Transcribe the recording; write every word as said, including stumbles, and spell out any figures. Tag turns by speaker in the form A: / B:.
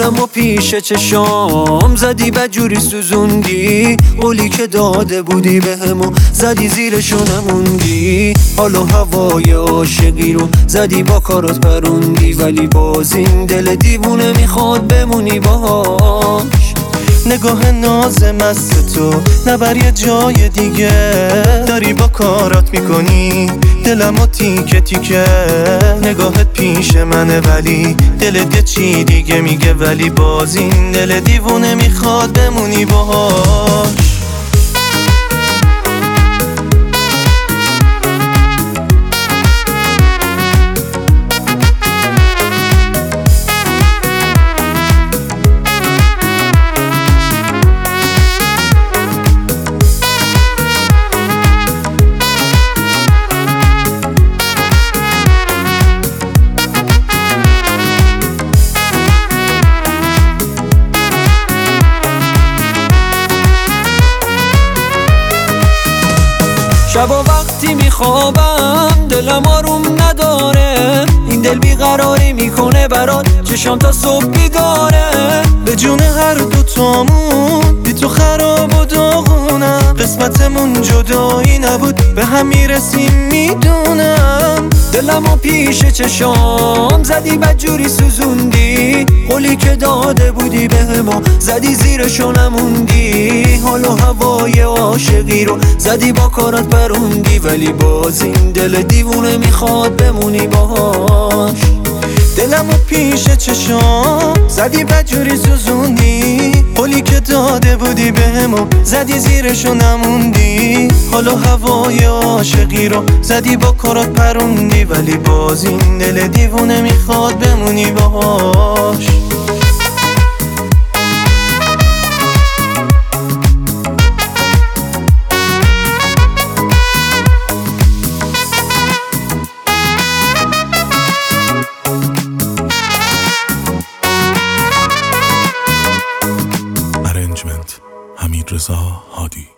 A: دلمو پیش چشام زدی بدجوری سوزوندی، قولی که داده بودی بهمو زدی زیرشو نموندی. حال و هوای عاشقی رو زدی با کارات پروندی، ولی باز این دل دیوونه میخواد بمونی باهاش.
B: نگاه ناز مست تو نبر یه جای دیگه، داری با کارات میکنی دلمو تیکه تیکه. نگاهت پیش منه ولی دلت یه چی دیگه میگه، ولی باز این دل دیوونه میخواد بمونی باهاش.
A: شبا وقتی میخوابم دلم آروم نداره، این دل بیقراری میکنه برات چشام تا صبح بیداره.
B: به جون هر دو تامون بی تو خراب و داغونم، قسمتمون جدایی نبود به هم میرسیم میدونم.
A: دلمو پیش چشام زدی بدجوری سوزوندی، قولی که داده بودی بهمو زدی زیرشو نموندی. حال و هوای عاشقی رو زدی با کارات پروندی، ولی باز این دل دیوونه میخواد بمونی باهاش.
B: دلمو پیش چشام زدی بدجوری سوزوندی، قولی که داده بودی بهمو زدی زیرشو نموندی. حال و هوای عاشقی رو زدی با کارات پروندی، ولی باز این دل دیوونه میخواد بمونی باهاش.
C: حمید رضا هادی.